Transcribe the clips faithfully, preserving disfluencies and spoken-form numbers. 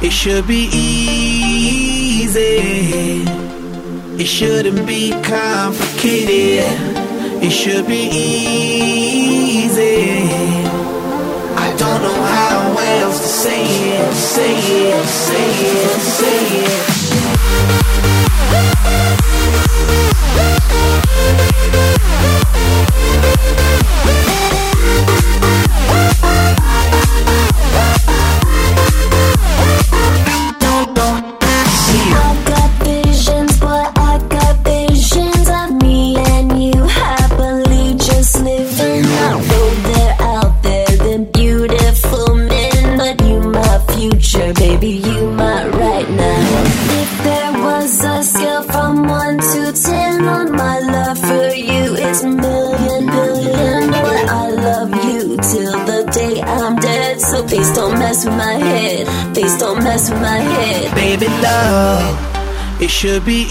It should be easy. It shouldn't be complicated. It should be easy. I don't know how else to say it, say it, say it, say it. Baby, you my right now. If there was a scale from one to ten on my love for you, it's a million, billion. But I love you till the day I'm dead. So please don't mess with my head. Please don't mess with my head. Baby, love, it should be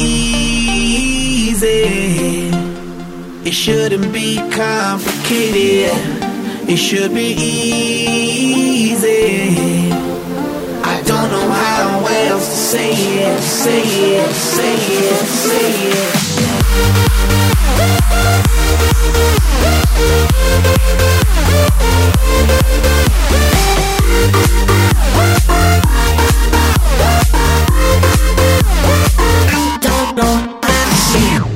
easy. It shouldn't be complicated. It should be easy. I don't know how else to say it, say it, say it, say it. Don't know how to see you.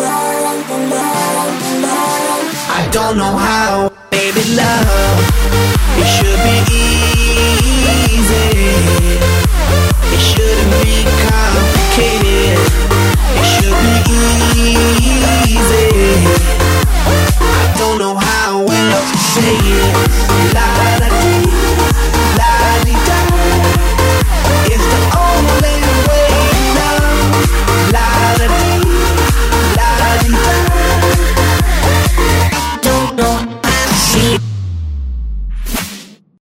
I don't know how, baby, love.